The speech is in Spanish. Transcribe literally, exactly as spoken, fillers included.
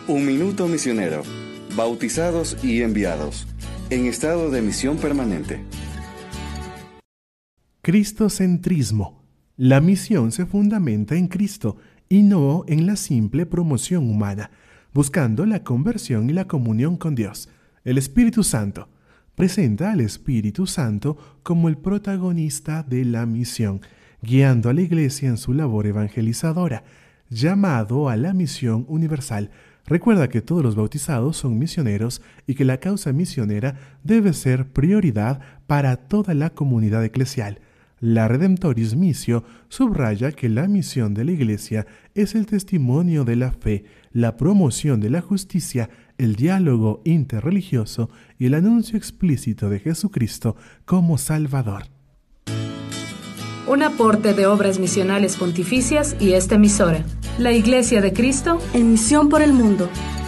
Un minuto misionero. Bautizados y enviados. En estado de misión permanente. Cristocentrismo. La misión se fundamenta en Cristo y no en la simple promoción humana, buscando la conversión y la comunión con Dios. El Espíritu Santo presenta al Espíritu Santo como el protagonista de la misión, guiando a la Iglesia en su labor evangelizadora, llamado a la misión universal. Recuerda que todos los bautizados son misioneros y que la causa misionera debe ser prioridad para toda la comunidad eclesial. La Redemptoris Missio subraya que la misión de la Iglesia es el testimonio de la fe, la promoción de la justicia, el diálogo interreligioso y el anuncio explícito de Jesucristo como Salvador. Un aporte de Obras Misionales Pontificias y esta emisora, la Iglesia de Cristo, en misión por el mundo.